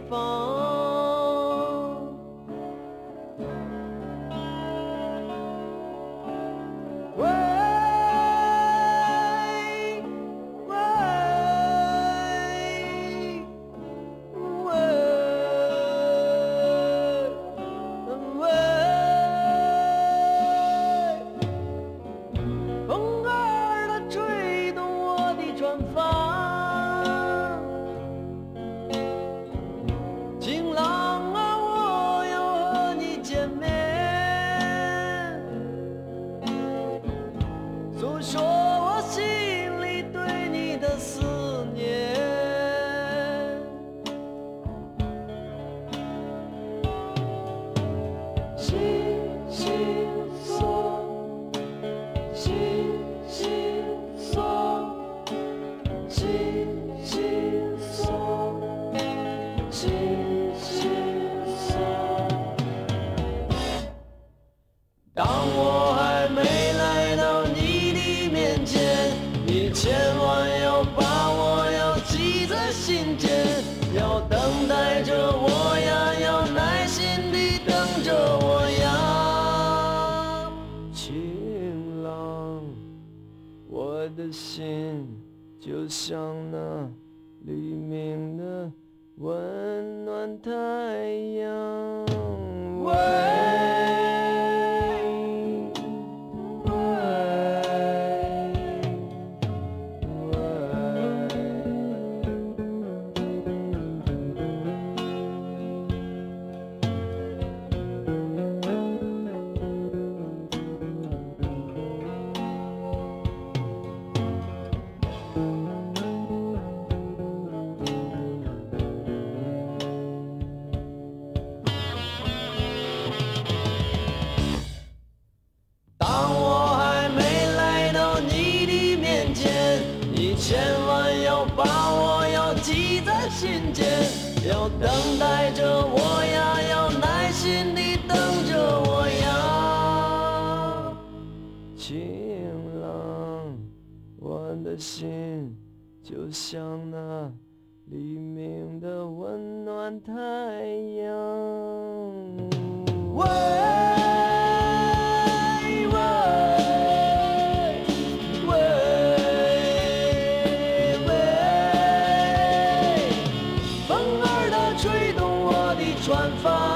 方。喂喂喂喂，风儿它吹动我的船帆，晴朗啊，我要和你见面，诉说我心里对你的思念。星星锁，星星锁，星星锁，星星锁。当我还没来到你的面前，你千万要把我要记在心间，要等待着我呀，要耐心地等着我呀。晴朗，我的心就像那黎明的温暖太阳。喂千万要把我要记在心间，要等待着我呀，要耐心地等着我呀。晴朗，我的心就像那黎明的温暖太阳。喂船帆。